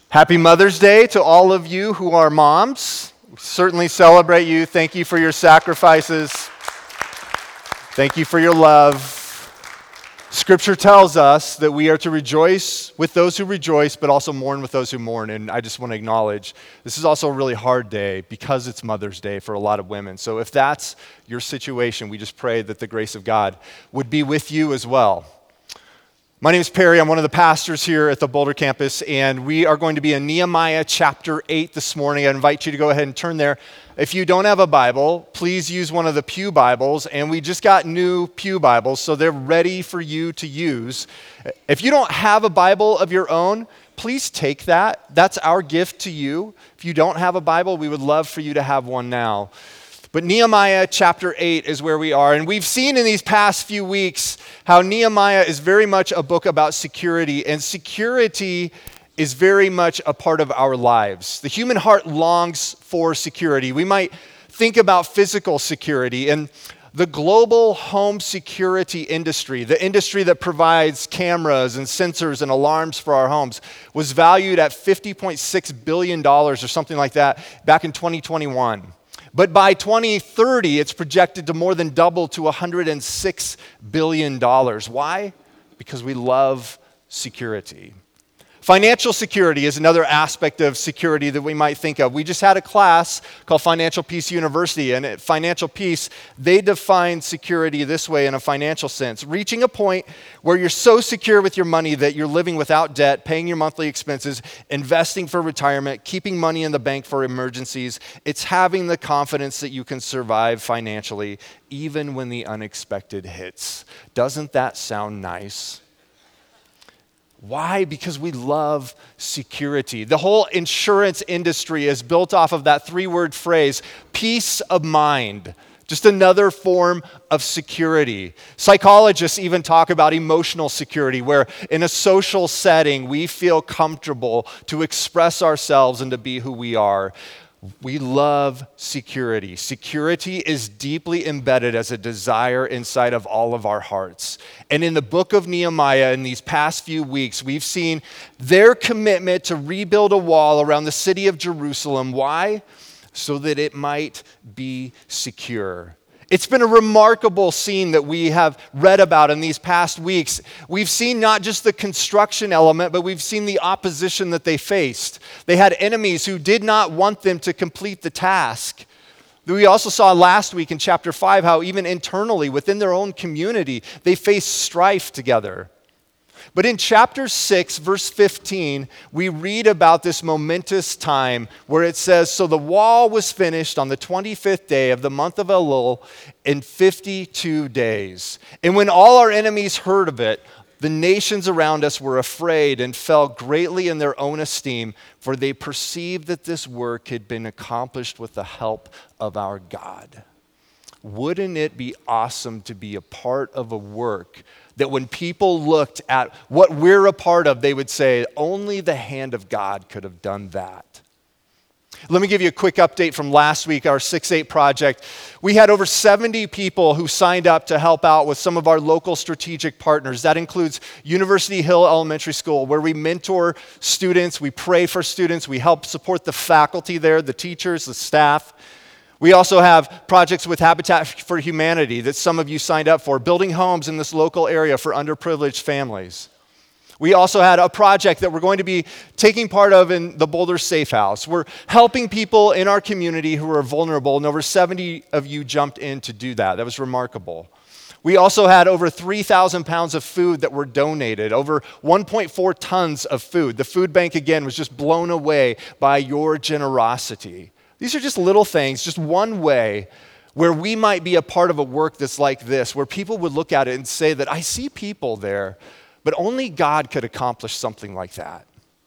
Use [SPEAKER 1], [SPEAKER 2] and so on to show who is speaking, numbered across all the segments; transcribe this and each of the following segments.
[SPEAKER 1] Happy Mother's Day to all of you who are moms. We certainly celebrate you. Thank you for your sacrifices. Thank you for your love. Scripture tells us that we are to rejoice with those who rejoice, but also mourn with those who mourn. And I just want to acknowledge this is also a really hard day because it's Mother's Day for a lot of women. So if that's your situation, we just pray that the grace of God would be with you as well. My name is Perry. I'm one of the pastors here at the Boulder campus, and we are going to be in Nehemiah chapter 8 this morning. I invite you to go ahead and turn there. If you don't have a Bible, please use one of the Pew Bibles, and we just got new Pew Bibles, so they're ready for you to use. If you don't have a Bible of your own, please take that. That's our gift to you. If you don't have a Bible, we would love for you to have one now. But Nehemiah chapter 8 is where we are. And we've seen in these past few weeks how Nehemiah is very much a book about security. And security is very much a part of our lives. The human heart longs for security. We might think about physical security. And the global home security industry, the industry that provides cameras and sensors and alarms for our homes, was valued at $50.6 billion or something like that back in 2021. But by 2030, it's projected to more than double to $106 billion. Why? Because we love security. Financial security is another aspect of security that we might think of. We just had a class called Financial Peace University, and at Financial Peace, they define security this way in a financial sense: reaching a point where you're so secure with your money that you're living without debt, paying your monthly expenses, investing for retirement, keeping money in the bank for emergencies. It's having the confidence that you can survive financially even when the unexpected hits. Doesn't that sound nice? Why? Because we love security. The whole insurance industry is built off of that three-word phrase, peace of mind. Just another form of security. Psychologists even talk about emotional security, where in a social setting, we feel comfortable to express ourselves and to be who we are. We love security. Security is deeply embedded as a desire inside of all of our hearts. And in the book of Nehemiah, in these past few weeks, we've seen their commitment to rebuild a wall around the city of Jerusalem. Why? So that it might be secure. It's been a remarkable scene that we have read about in these past weeks. We've seen not just the construction element, but we've seen the opposition that they faced. They had enemies who did not want them to complete the task. We also saw last week in chapter 5 how even internally, within their own community, they faced strife together. But in chapter 6, verse 15, we read about this momentous time where it says, "So the wall was finished on the 25th day of the month of Elul in 52 days. And when all our enemies heard of it, the nations around us were afraid and fell greatly in their own esteem, for they perceived that this work had been accomplished with the help of our God." Wouldn't it be awesome to be a part of a work that when people looked at what we're a part of, they would say, only the hand of God could have done that? Let me give you a quick update from last week, our 6-8 project. We had over 70 people who signed up to help out with some of our local strategic partners. That includes University Hill Elementary School, where we mentor students, we pray for students, we help support the faculty there, the teachers, the staff. We also have projects with Habitat for Humanity that some of you signed up for, building homes in this local area for underprivileged families. We also had a project that we're going to be taking part of in the Boulder Safe House. We're helping people in our community who are vulnerable, and over 70 of you jumped in to do that. That was remarkable. We also had over 3,000 pounds of food that were donated, over 1.4 tons of food. The food bank, again, was just blown away by your generosity. These are just little things, just one way where we might be a part of a work that's like this, where people would look at it and say that I see people there, but only God could accomplish something like that.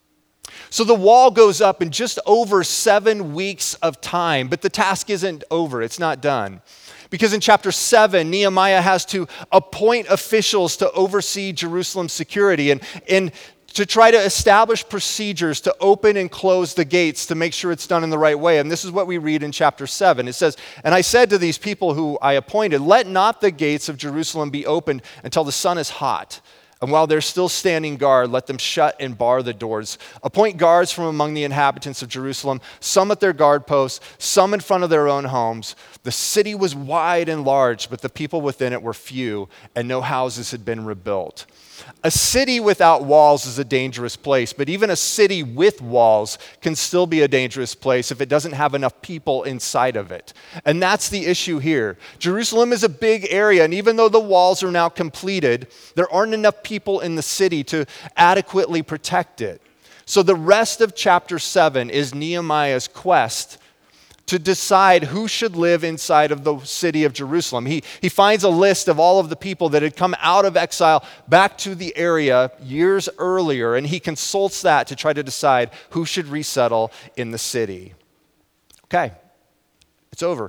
[SPEAKER 1] So the wall goes up in just over 7 weeks of time, but the task isn't over, it's not done. Because in chapter 7, Nehemiah has to appoint officials to oversee Jerusalem's security and to try to establish procedures to open and close the gates to make sure it's done in the right way. And this is what we read in chapter 7. It says, "And I said to these people who I appointed, let not the gates of Jerusalem be opened until the sun is hot. And while they're still standing guard, let them shut and bar the doors. Appoint guards from among the inhabitants of Jerusalem, some at their guard posts, some in front of their own homes. The city was wide and large, but the people within it were few, and no houses had been rebuilt. A city without walls is a dangerous place, but even a city with walls can still be a dangerous place if it doesn't have enough people inside of it. And that's the issue here. Jerusalem is a big area, and even though the walls are now completed, there aren't enough people in the city to adequately protect it. So the rest of chapter 7 is Nehemiah's quest to decide who should live inside of the city of Jerusalem. He finds a list of all of the people that had come out of exile back to the area years earlier, and he consults that to try to decide who should resettle in the city. Okay, it's over.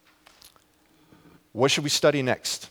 [SPEAKER 1] What should we study next?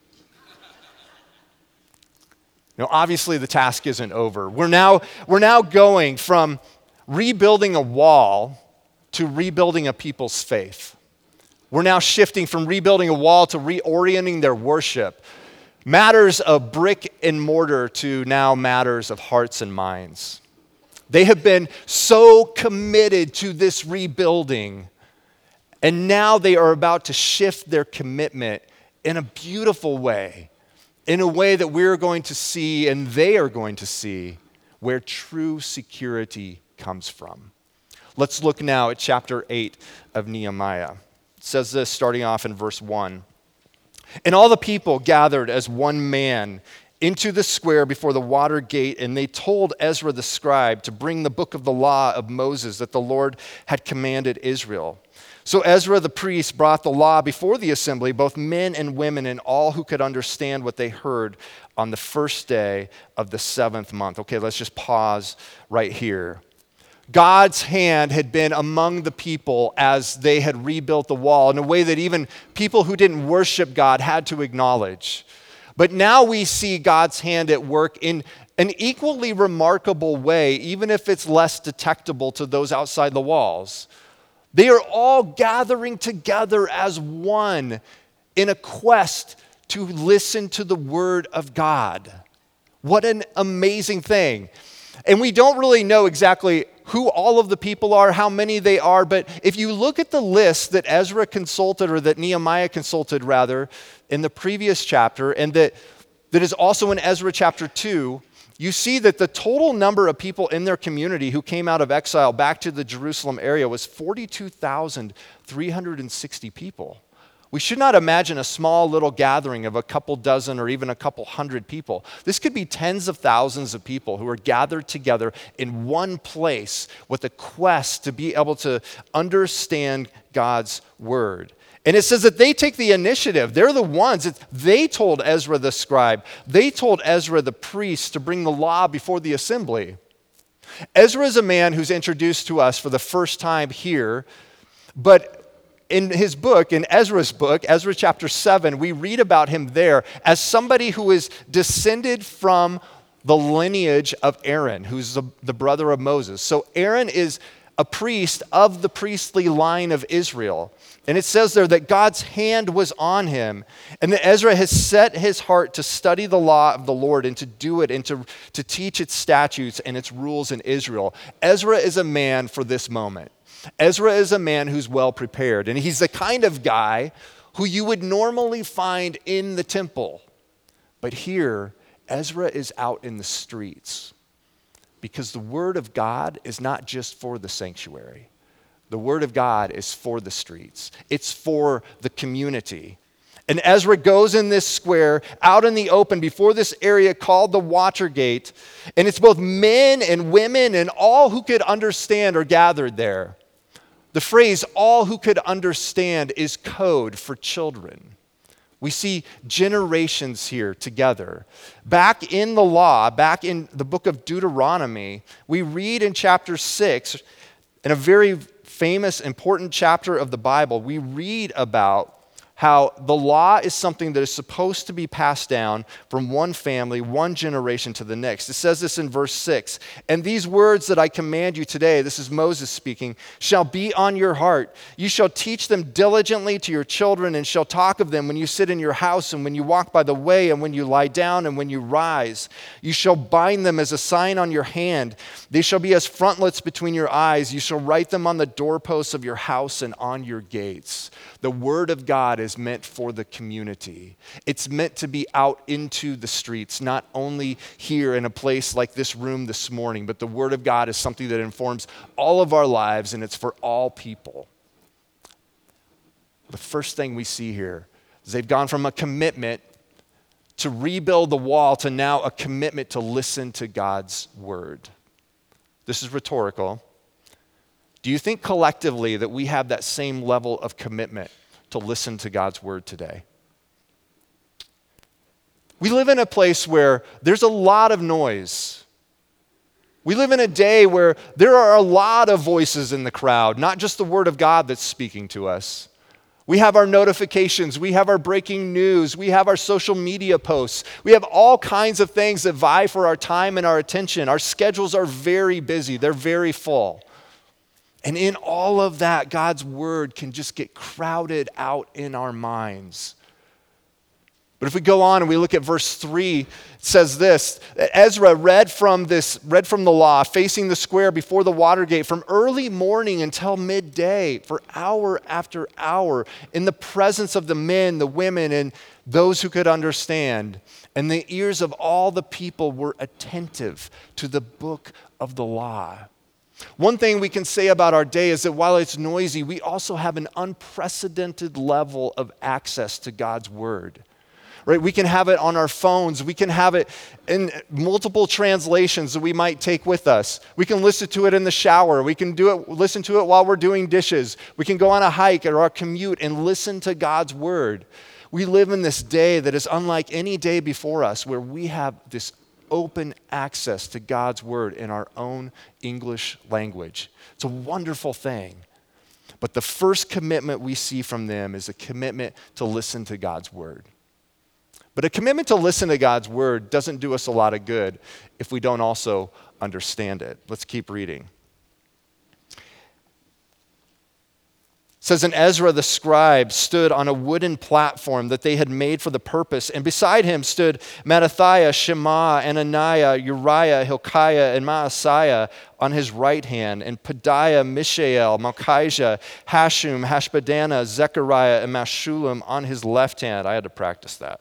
[SPEAKER 1] Obviously the task isn't over. We're now going from rebuilding a wall to rebuilding a people's faith. We're now shifting from rebuilding a wall to reorienting their worship. Matters of brick and mortar to now matters of hearts and minds. They have been so committed to this rebuilding, and now they are about to shift their commitment in a beautiful way, in a way that we're going to see and they are going to see where true security comes from. Let's look now at chapter 8 of Nehemiah. It says this starting off in verse 1. And all the people gathered as one man into the square before the water gate, and they told Ezra the scribe to bring the book of the law of Moses that the Lord had commanded Israel. So Ezra the priest brought the law before the assembly, both men and women, and all who could understand what they heard on the first day of the 7th month. Okay, let's just pause right here. God's hand had been among the people as they had rebuilt the wall in a way that even people who didn't worship God had to acknowledge. But now we see God's hand at work in an equally remarkable way, even if it's less detectable to those outside the walls. They are all gathering together as one in a quest to listen to the word of God. What an amazing thing. And we don't really know exactly who all of the people are, how many they are, but if you look at the list that Ezra consulted, or that Nehemiah consulted rather, in the previous chapter, and that is also in Ezra chapter 2, you see that the total number of people in their community who came out of exile back to the Jerusalem area was 42,360 people. We should not imagine a small little gathering of a couple dozen or even a couple hundred people. This could be tens of thousands of people who are gathered together in one place with a quest to be able to understand God's word. And it says that they take the initiative. They're the ones. They told Ezra the scribe. They told Ezra the priest to bring the law before the assembly. Ezra is a man who's introduced to us for the first time here, but in his book, in Ezra's book, Ezra chapter 7, we read about him there as somebody who is descended from the lineage of Aaron, who's the brother of Moses. So Aaron is a priest of the priestly line of Israel. And it says there that God's hand was on him, and that Ezra has set his heart to study the law of the Lord and to do it and to teach its statutes and its rules in Israel. Ezra is a man for this moment. Ezra is a man who's well prepared, and he's the kind of guy who you would normally find in the temple. But here, Ezra is out in the streets because the word of God is not just for the sanctuary. The word of God is for the streets. It's for the community. And Ezra goes in this square out in the open before this area called the Water Gate, and it's both men and women and all who could understand are gathered there. The phrase, all who could understand, is code for children. We see generations here together. Back in the law, back in the book of Deuteronomy, we read in chapter 6, in a very famous, important chapter of the Bible, we read about how the law is something that is supposed to be passed down from one family, one generation to the next. It says this in verse 6, "And these words that I command you today," this is Moses speaking, "shall be on your heart. You shall teach them diligently to your children and shall talk of them when you sit in your house and when you walk by the way and when you lie down and when you rise. You shall bind them as a sign on your hand. They shall be as frontlets between your eyes. You shall write them on the doorposts of your house and on your gates." The word of God is meant for the community. It's meant to be out into the streets, not only here in a place like this room this morning, but the word of God is something that informs all of our lives, and it's for all people. The first thing we see here is they've gone from a commitment to rebuild the wall to now a commitment to listen to God's word. This is rhetorical. Do you think collectively that we have that same level of commitment to listen to God's word today? We live in a place where there's a lot of noise. We live in a day where there are a lot of voices in the crowd, not just the word of God that's speaking to us. We have our notifications, we have our breaking news, we have our social media posts. We have all kinds of things that vie for our time and our attention. Our schedules are very busy, they're very full. And in all of that, God's word can just get crowded out in our minds. But if we go on and we look at verse 3, it says this, Ezra read from the law, facing the square before the water gate from early morning until midday, for hour after hour, in the presence of the men, the women, and those who could understand. And the ears of all the people were attentive to the book of the law. One thing we can say about our day is that while it's noisy, we also have an unprecedented level of access to God's word. Right? We can have it on our phones. We can have it in multiple translations that we might take with us. We can listen to it in the shower. We can listen to it while we're doing dishes. We can go on a hike or our commute and listen to God's word. We live in this day that is unlike any day before us, where we have this open access to God's word in our own English language. It's a wonderful thing. But the first commitment we see from them is a commitment to listen to God's word. But a commitment to listen to God's word doesn't do us a lot of good if we don't also understand it. Let's keep reading. It says, "And Ezra the scribe stood on a wooden platform that they had made for the purpose, and beside him stood Mattathiah, Shema, Ananiah, Uriah, Hilkiah, and Maaseiah on his right hand, and Pedaiah, Mishael, Malchijah, Hashum, Hashbaddanah, Zechariah, and Meshullam on his left hand." I had to practice that.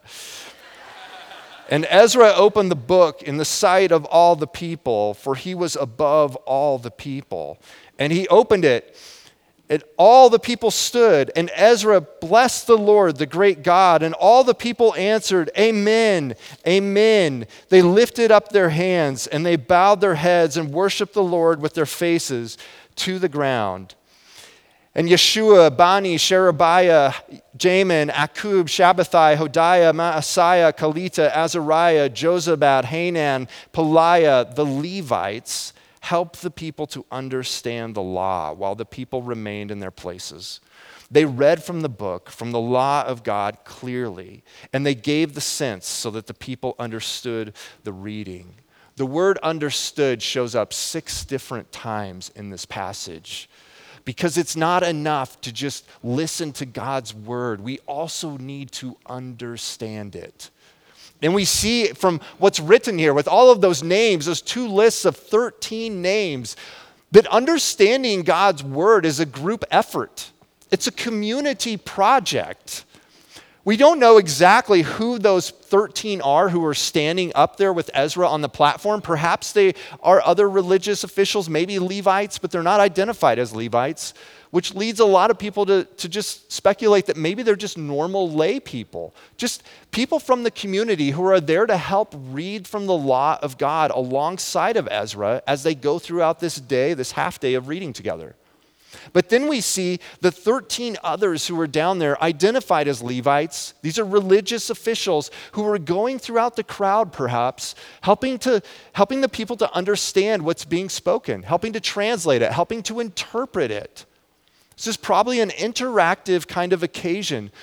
[SPEAKER 1] "And Ezra opened the book in the sight of all the people, for he was above all the people. And he opened it, and all the people stood, and Ezra blessed the Lord, the great God, and all the people answered, 'Amen, amen.' They lifted up their hands, and they bowed their heads and worshiped the Lord with their faces to the ground. And Yeshua, Bani, Sherebiah, Jamin, Akub, Shabbathai, Hodiah, Maaseiah, Kalita, Azariah, Jozabad, Hanan, Peliah, the Levites, helped the people to understand the law while the people remained in their places. They read from the book, from the law of God clearly, and they gave the sense so that the people understood the reading." The word understood shows up 6 different times in this passage, because it's not enough to just listen to God's word. We also need to understand it. And we see from what's written here with all of those names, those 2 lists of 13 names, that understanding God's word is a group effort. It's a community project. We don't know exactly who those 13 are who are standing up there with Ezra on the platform. Perhaps they are other religious officials, maybe Levites, but they're not identified as Levites, which leads a lot of people to just speculate that maybe they're just normal lay people, just people from the community who are there to help read from the law of God alongside of Ezra as they go throughout this day, this half day of reading together. But then we see the 13 others who are down there identified as Levites. These are religious officials who are going throughout the crowd, perhaps, helping the people to understand what's being spoken, helping to translate it, helping to interpret it. This is probably an interactive kind of occasion.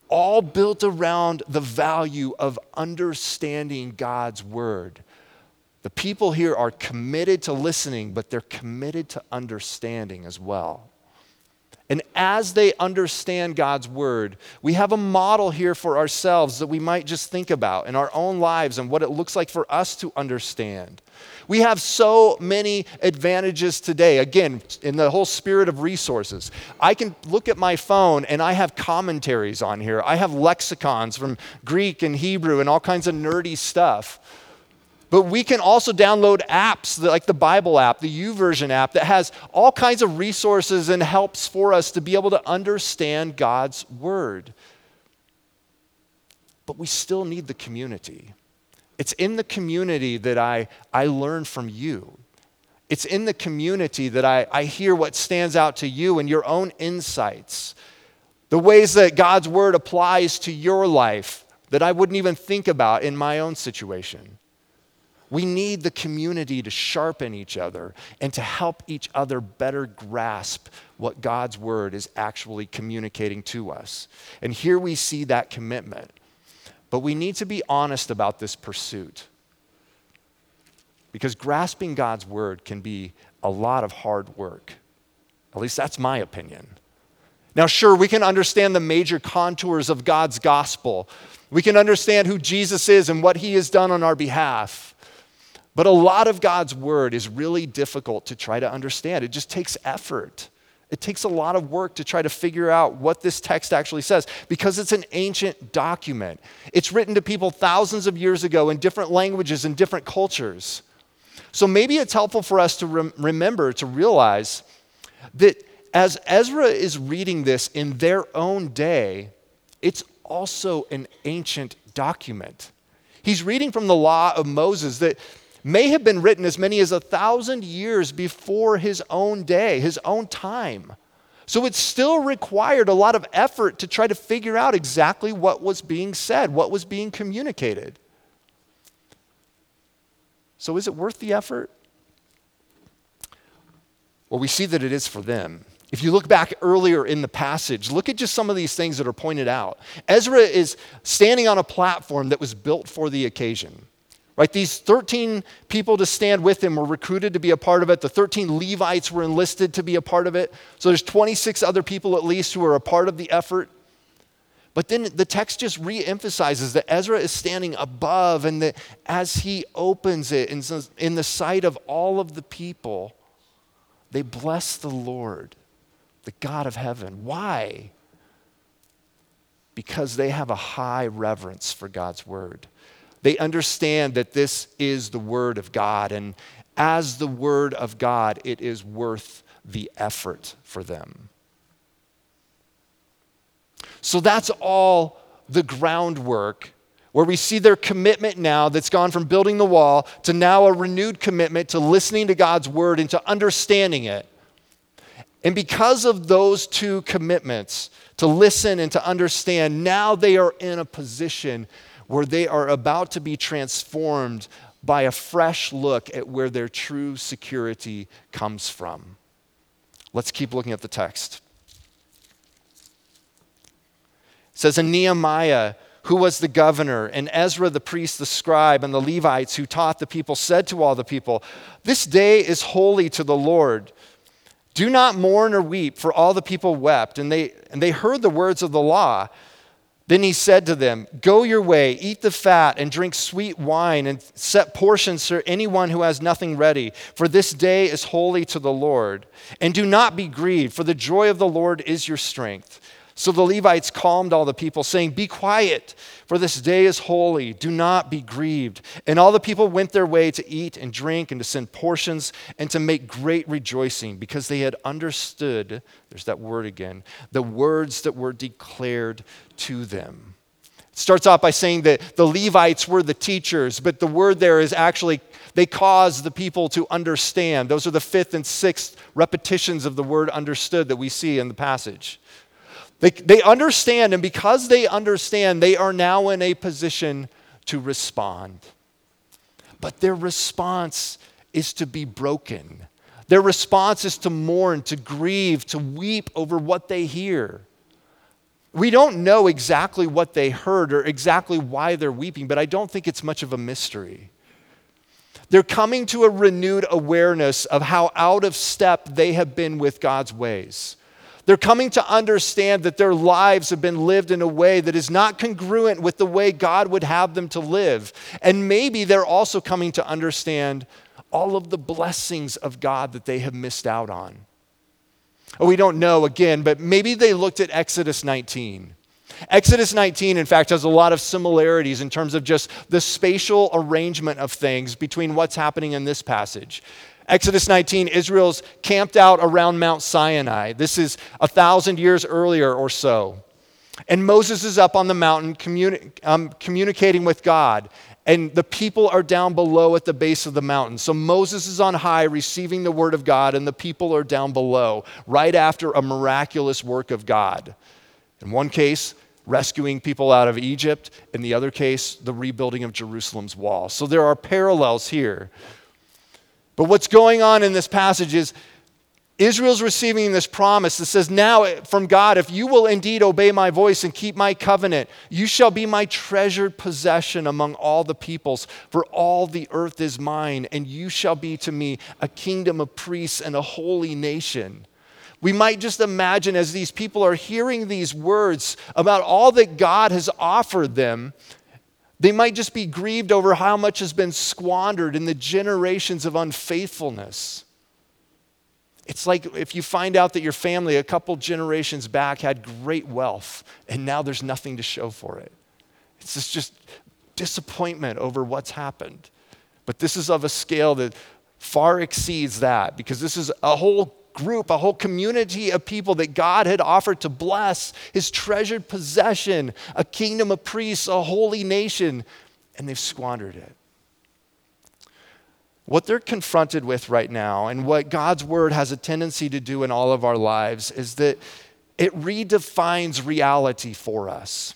[SPEAKER 1] all built around the value of understanding God's word. The people here are committed to listening, but they're committed to understanding as well. And as they understand God's word, we have a model here for ourselves that we might just think about in our own lives and what it looks like for us to understand. We have so many advantages today. Again, in the whole spirit of resources, I can look at my phone and I have commentaries on here. I have lexicons from Greek and Hebrew and all kinds of nerdy stuff. But we can also download apps like the Bible app, the YouVersion app, that has all kinds of resources and helps for us to be able to understand God's word. But we still need the community. It's in the community that I learn from you. It's in the community that I hear what stands out to you and your own insights, the ways that God's word applies to your life that I wouldn't even think about in my own situation. We need the community to sharpen each other and to help each other better grasp what God's word is actually communicating to us. And here we see that commitment. But we need to be honest about this pursuit, because grasping God's word can be a lot of hard work. At least that's my opinion. Now, sure, we can understand the major contours of God's gospel. We can understand who Jesus is and what he has done on our behalf. But a lot of God's word is really difficult to try to understand. It just takes effort. It takes a lot of work to try to figure out what this text actually says, because it's an ancient document. It's written to people thousands of years ago in different languages and different cultures. So maybe it's helpful for us to remember, to realize that as Ezra is reading this in their own day, it's also an ancient document. He's reading from the law of Moses that may have been written as many as 1,000 years before his own day, his own time. So it still required a lot of effort to try to figure out exactly what was being said, what was being communicated. So is it worth the effort? Well, we see that it is for them. If you look back earlier in the passage, look at just some of these things that are pointed out. Ezra is standing on a platform that was built for the occasion. Right, these 13 people to stand with him were recruited to be a part of it. The 13 Levites were enlisted to be a part of it. So there's 26 other people at least who are a part of the effort. But then the text just re-emphasizes that Ezra is standing above, and that as he opens it in the sight of all of the people, they bless the Lord, the God of heaven. Why? Because they have a high reverence for God's word. They understand that this is the word of God, and as the word of God, it is worth the effort for them. So that's all the groundwork where we see their commitment now that's gone from building the wall to now a renewed commitment to listening to God's word and to understanding it. And because of those two commitments, to listen and to understand, now they are in a position where they are about to be transformed by a fresh look at where their true security comes from. Let's keep looking at the text. It says, "And Nehemiah, who was the governor, and Ezra the priest, the scribe, and the Levites who taught the people, said to all the people, 'This day is holy to the Lord. Do not mourn or weep,' for all the people wept, and they heard the words of the law. Then he said to them, 'Go your way, eat the fat, and drink sweet wine, and set portions for anyone who has nothing ready. For this day is holy to the Lord. And do not be grieved, for the joy of the Lord is your strength.' So the Levites calmed all the people, saying, 'Be quiet, for this day is holy. Do not be grieved.' And all the people went their way to eat and drink and to send portions and to make great rejoicing, because they had understood," there's that word again, "the words that were declared to them." It starts off by saying that the Levites were the teachers, but the word there is actually, they caused the people to understand. Those are the fifth and sixth repetitions of the word understood that we see in the passage. They understand, and because they understand, they are now in a position to respond. But their response is to be broken. Their response is to mourn, to grieve, to weep over what they hear. We don't know exactly what they heard or exactly why they're weeping, but I don't think it's much of a mystery. They're coming to a renewed awareness of how out of step they have been with God's ways. They're coming to understand that their lives have been lived in a way that is not congruent with the way God would have them to live. And maybe they're also coming to understand all of the blessings of God that they have missed out on. We don't know again, but maybe they looked at Exodus 19. Exodus 19, in fact, has a lot of similarities in terms of just the spatial arrangement of things between what's happening in this passage. Exodus 19, Israel's camped out around Mount Sinai. This is 1,000 years earlier or so. And Moses is up on the mountain communicating with God. And the people are down below at the base of the mountain. So Moses is on high receiving the word of God, and the people are down below right after a miraculous work of God. In one case, rescuing people out of Egypt. In the other case, the rebuilding of Jerusalem's wall. So there are parallels here. But what's going on in this passage is Israel's receiving this promise that says, now from God, if you will indeed obey my voice and keep my covenant, you shall be my treasured possession among all the peoples, for all the earth is mine, and you shall be to me a kingdom of priests and a holy nation. We might just imagine as these people are hearing these words about all that God has offered them, they might just be grieved over how much has been squandered in the generations of unfaithfulness. It's like if you find out that your family a couple generations back had great wealth and now there's nothing to show for it. It's just disappointment over what's happened. But this is of a scale that far exceeds that, because this is a whole group, a whole community of people that God had offered to bless, his treasured possession, a kingdom of priests, a holy nation, and they've squandered it. What they're confronted with right now, and what God's word has a tendency to do in all of our lives, is that it redefines reality for us.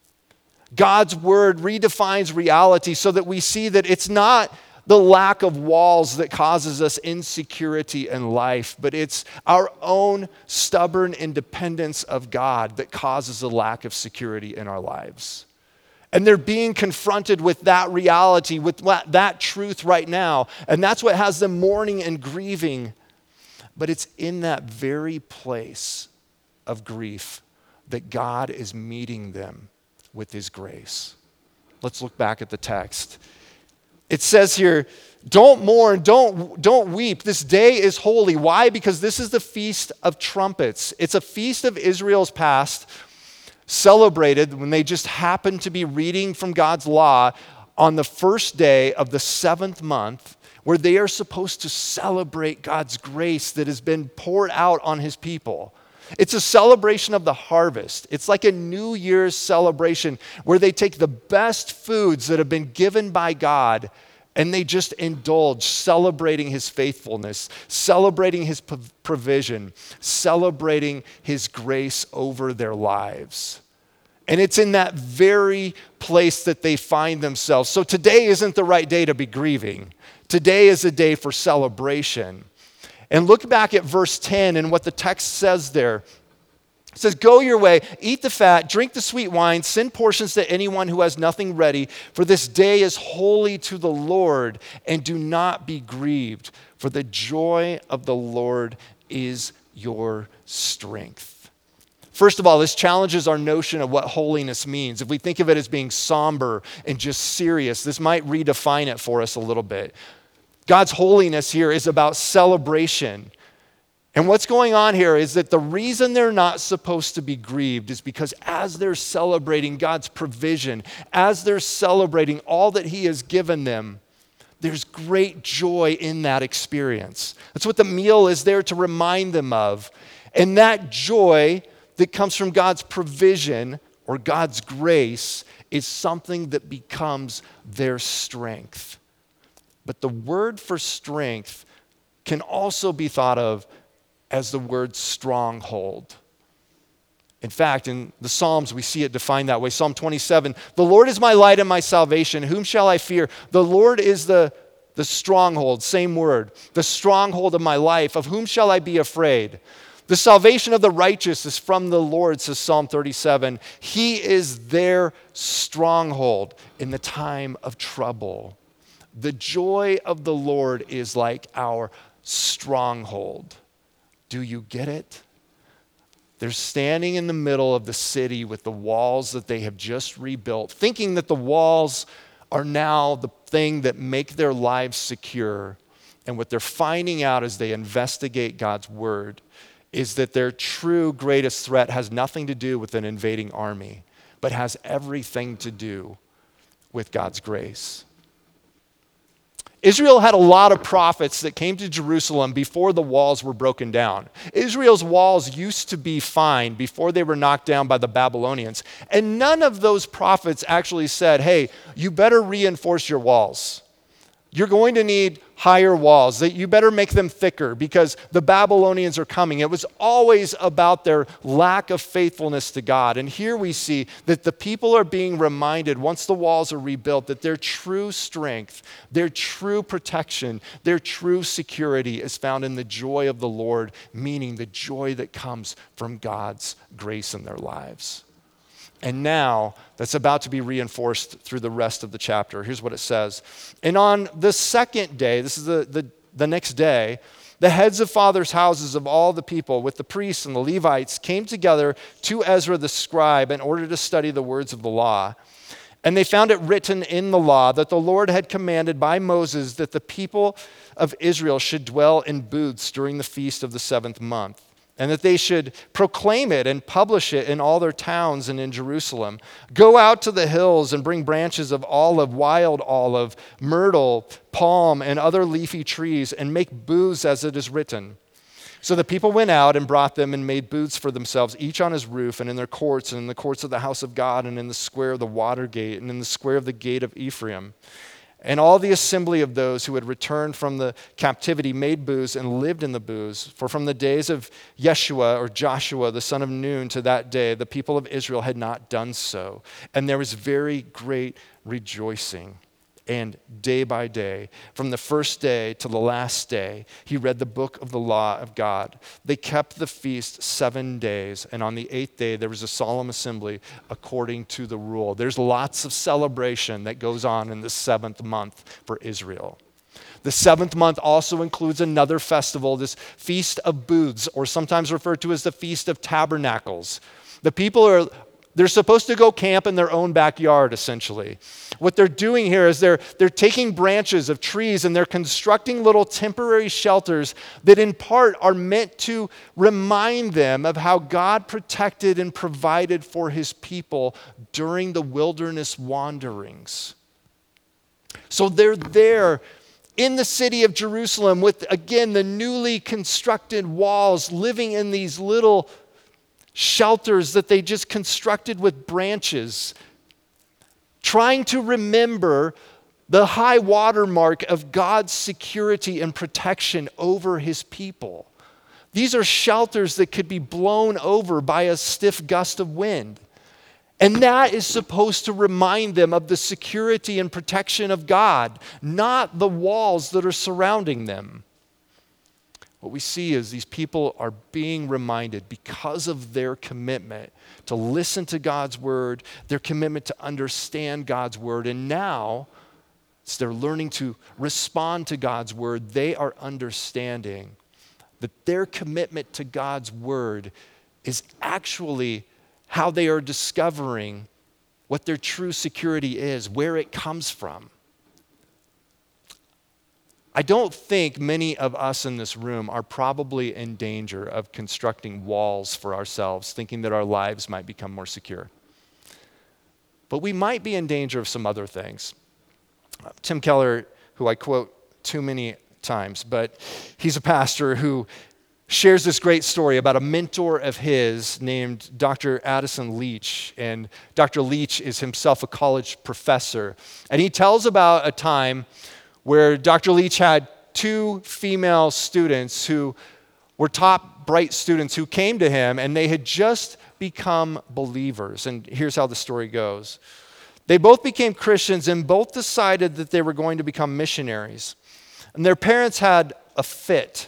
[SPEAKER 1] God's word redefines reality so that we see that it's not the lack of walls that causes us insecurity in life, but it's our own stubborn independence of God that causes a lack of security in our lives. And they're being confronted with that reality, with that truth right now. And that's what has them mourning and grieving. But it's in that very place of grief that God is meeting them with his grace. Let's look back at the text. It says here, don't mourn, don't weep. This day is holy. Why? Because this is the Feast of Trumpets. It's a feast of Israel's past, celebrated when they just happened to be reading from God's law on the first day of the 7th month, where they are supposed to celebrate God's grace that has been poured out on his people. It's a celebration of the harvest. It's like a New Year's celebration where they take the best foods that have been given by God and they just indulge, celebrating his faithfulness, celebrating his provision, celebrating his grace over their lives. And it's in that very place that they find themselves. So today isn't the right day to be grieving. Today is a day for celebration. And look back at verse 10 and what the text says there. It says, go your way, eat the fat, drink the sweet wine, send portions to anyone who has nothing ready, for this day is holy to the Lord, and do not be grieved, for the joy of the Lord is your strength. First of all, this challenges our notion of what holiness means. If we think of it as being somber and just serious, this might redefine it for us a little bit. God's holiness here is about celebration. And what's going on here is that the reason they're not supposed to be grieved is because as they're celebrating God's provision, as they're celebrating all that he has given them, there's great joy in that experience. That's what the meal is there to remind them of. And that joy that comes from God's provision or God's grace is something that becomes their strength. But the word for strength can also be thought of as the word stronghold. In fact, in the Psalms, we see it defined that way. Psalm 27, the Lord is my light and my salvation. Whom shall I fear? The Lord is the stronghold, same word, the stronghold of my life. Of whom shall I be afraid? The salvation of the righteous is from the Lord, says Psalm 37. He is their stronghold in the time of trouble. The joy of the Lord is like our stronghold. Do you get it? They're standing in the middle of the city with the walls that they have just rebuilt, thinking that the walls are now the thing that make their lives secure. And what they're finding out as they investigate God's word is that their true greatest threat has nothing to do with an invading army, but has everything to do with God's grace. Israel had a lot of prophets that came to Jerusalem before the walls were broken down. Israel's walls used to be fine before they were knocked down by the Babylonians. And none of those prophets actually said, hey, you better reinforce your walls. You're going to need higher walls, that you better make them thicker because the Babylonians are coming. It was always about their lack of faithfulness to God. And here we see that the people are being reminded, once the walls are rebuilt, that their true strength, their true protection, their true security is found in the joy of the Lord, meaning the joy that comes from God's grace in their lives. And now that's about to be reinforced through the rest of the chapter. Here's what it says. And on the second day, this is the next day, the heads of fathers' houses of all the people with the priests and the Levites came together to Ezra the scribe in order to study the words of the law. And they found it written in the law that the Lord had commanded by Moses that the people of Israel should dwell in booths during the feast of the 7th month, and that they should proclaim it and publish it in all their towns and in Jerusalem. Go out to the hills and bring branches of olive, wild olive, myrtle, palm, and other leafy trees, and make booths as it is written. So the people went out and brought them and made booths for themselves, each on his roof, and in their courts, and in the courts of the house of God, and in the square of the water gate, and in the square of the gate of Ephraim. And all the assembly of those who had returned from the captivity made booths and lived in the booths. For from the days of Yeshua or Joshua, the son of Nun, to that day, the people of Israel had not done so. And there was very great rejoicing. And day by day, from the first day to the last day, he read the book of the law of God. They kept the feast 7 days, and on the 8th day there was a solemn assembly according to the rule. There's lots of celebration that goes on in the 7th month for Israel. The 7th month also includes another festival, this Feast of Booths, or sometimes referred to as the Feast of Tabernacles. The people they're supposed to go camp in their own backyard, essentially. What they're doing here is they're taking branches of trees and they're constructing little temporary shelters that in part are meant to remind them of how God protected and provided for his people during the wilderness wanderings. So they're there in the city of Jerusalem with, again, the newly constructed walls, living in these little shelters that they just constructed with branches, trying to remember the high watermark of God's security and protection over his people. These are shelters that could be blown over by a stiff gust of wind. And that is supposed to remind them of the security and protection of God, not the walls that are surrounding them. What we see is these people are being reminded, because of their commitment to listen to God's word, their commitment to understand God's word, and now, as they're learning to respond to God's word, they are understanding that their commitment to God's word is actually how they are discovering what their true security is, where it comes from. I don't think many of us in this room are probably in danger of constructing walls for ourselves, thinking that our lives might become more secure. But we might be in danger of some other things. Tim Keller, who I quote too many times, but he's a pastor who shares this great story about a mentor of his named Dr. Addison Leach. And Dr. Leach is himself a college professor. And he tells about a time where Dr. Leach had 2 female students who were top bright students who came to him, and they had just become believers. And here's how the story goes. They both became Christians and both decided that they were going to become missionaries. And their parents had a fit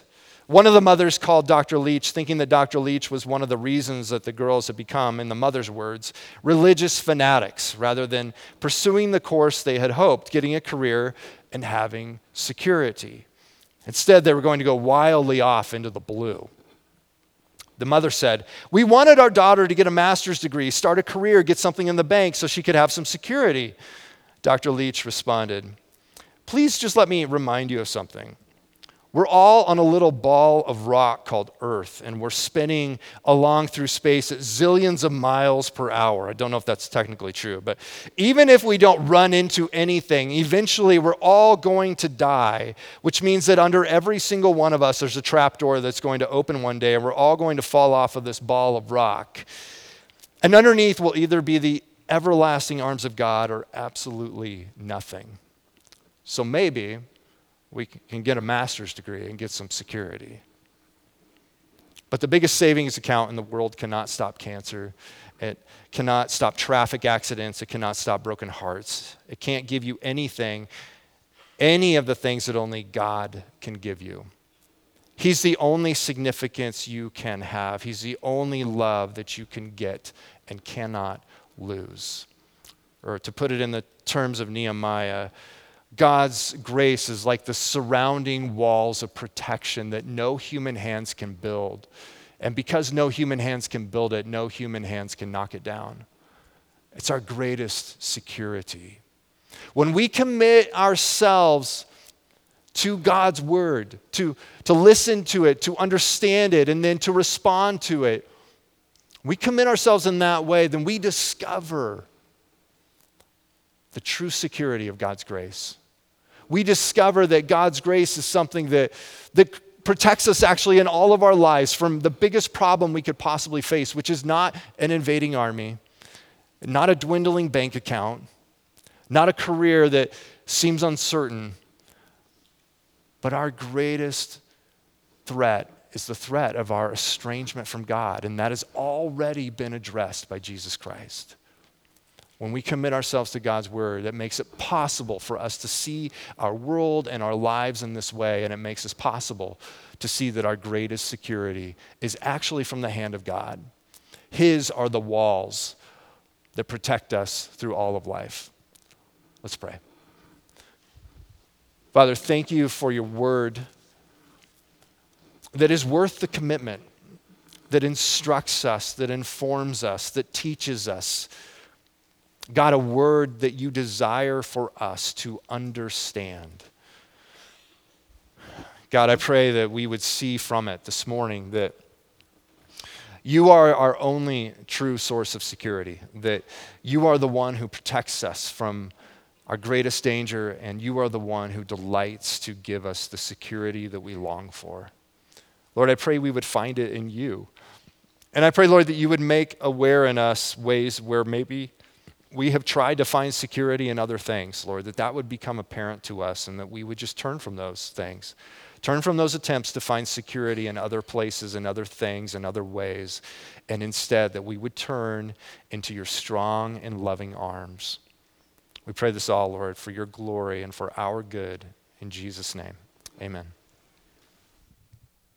[SPEAKER 2] One of the mothers called Dr. Leach, thinking that Dr. Leach was one of the reasons that the girls had become, in the mother's words, religious fanatics, rather than pursuing the course they had hoped, getting a career and having security. Instead, they were going to go wildly off into the blue. The mother said, "We wanted our daughter to get a master's degree, start a career, get something in the bank so she could have some security." Dr. Leach responded, "Please just let me remind you of something. We're all on a little ball of rock called Earth, and we're spinning along through space at zillions of miles per hour." I don't know if that's technically true, but even if we don't run into anything, eventually we're all going to die, which means that under every single one of us, there's a trapdoor that's going to open one day, and we're all going to fall off of this ball of rock. And underneath will either be the everlasting arms of God or absolutely nothing. So maybe we can get a master's degree and get some security. But the biggest savings account in the world cannot stop cancer. It cannot stop traffic accidents. It cannot stop broken hearts. It can't give you anything, any of the things that only God can give you. He's the only significance you can have. He's the only love that you can get and cannot lose. Or to put it in the terms of Nehemiah, God's grace is like the surrounding walls of protection that no human hands can build. And because no human hands can build it, no human hands can knock it down. It's our greatest security. When we commit ourselves to God's word, to listen to it, to understand it, and then to respond to it, we commit ourselves in that way, then we discover the true security of God's grace. We discover that God's grace is something that protects us actually in all of our lives from the biggest problem we could possibly face, which is not an invading army, not a dwindling bank account, not a career that seems uncertain, but our greatest threat is the threat of our estrangement from God, and that has already been addressed by Jesus Christ. When we commit ourselves to God's word, it makes it possible for us to see our world and our lives in this way, and it makes it possible to see that our greatest security is actually from the hand of God. His are the walls that protect us through all of life. Let's pray. Father, thank you for your word that is worth the commitment, that instructs us, that informs us, that teaches us. God, a word that you desire for us to understand. God, I pray that we would see from it this morning that you are our only true source of security, that you are the one who protects us from our greatest danger, and you are the one who delights to give us the security that we long for. Lord, I pray we would find it in you. And I pray, Lord, that you would make aware in us ways where maybe we have tried to find security in other things, Lord, that would become apparent to us and that we would just turn from those things. Turn from those attempts to find security in other places and other things and other ways, and instead that we would turn into your strong and loving arms. We pray this all, Lord, for your glory and for our good. In Jesus' name, amen.